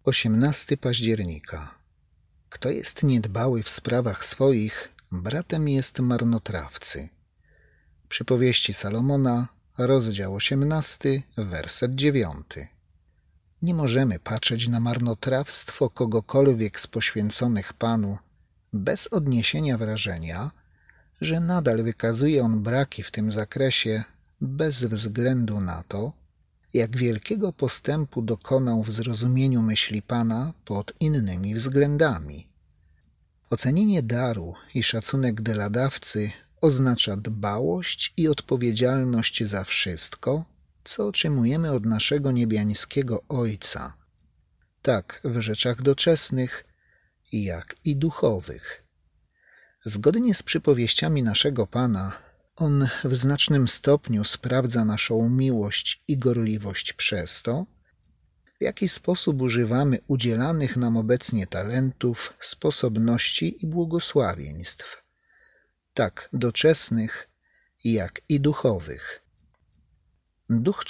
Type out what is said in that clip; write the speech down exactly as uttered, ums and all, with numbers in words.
osiemnastego października. Kto jest niedbały w sprawach swoich, bratem jest marnotrawcy. Przypowieści Salomona, rozdział osiemnasty, werset dziewiąty. Nie możemy patrzeć na marnotrawstwo kogokolwiek z poświęconych Panu bez odniesienia wrażenia, że nadal wykazuje on braki w tym zakresie bez względu na to, jak wielkiego postępu dokonał w zrozumieniu myśli Pana pod innymi względami. Ocenienie daru i szacunek dla dawcy oznacza dbałość i odpowiedzialność za wszystko, co otrzymujemy od naszego niebiańskiego Ojca, tak w rzeczach doczesnych, jak i duchowych. Zgodnie z przypowieściami naszego Pana, On w znacznym stopniu sprawdza naszą miłość i gorliwość przez to, w jaki sposób używamy udzielanych nam obecnie talentów, sposobności i błogosławieństw, tak doczesnych, jak i duchowych. Duch